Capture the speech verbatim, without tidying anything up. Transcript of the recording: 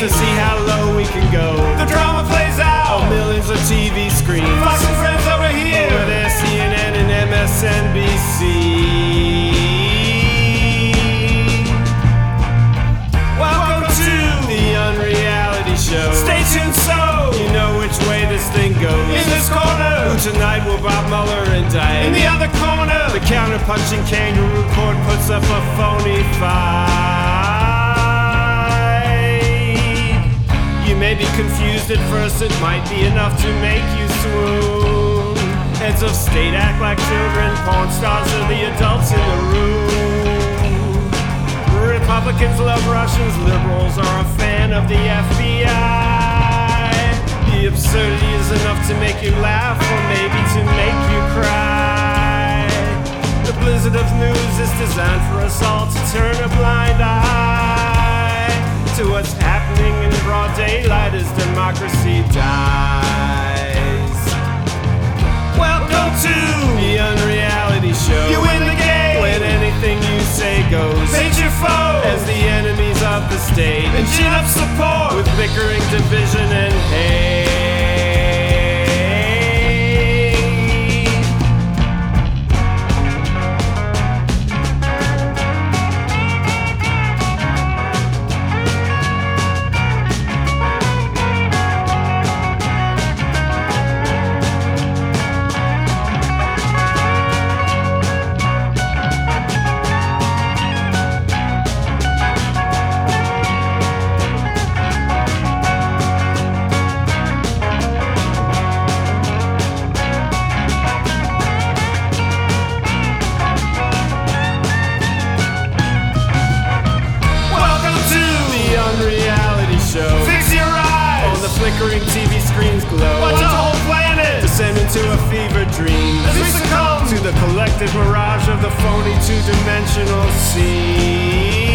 to see how low we can go. The drama plays out on millions of T V screens. Fox and Friends over here, over there, C N N and M S N B C. Welcome to the Unreality Show. Stay tuned so you know which way this thing goes. In this corner, who tonight will Bob Mueller indict? In the other corner, the counter-punching kangaroo court puts up a phony fight. You may be confused at first, it might be enough to make you swoon. Heads of state act like children, porn stars are the adults in the room. Republicans love Russians, liberals are a fan of the F B I. The absurdity is enough to make you laugh, or maybe to make you cry. The blizzard of news is designed for us all to turn a blind eye to what's happening in broad daylight as democracy dies. Welcome to the Unreality Show. You win the game when anything you say goes. Paint your foe as the enemies of the state, and gin up support with bickering, division, and hate. Fix your eyes on the flickering T V screen's glow. Watch the whole planet descend into a fever dream as we succumb to the collective mirage of the phony two-dimensional scene.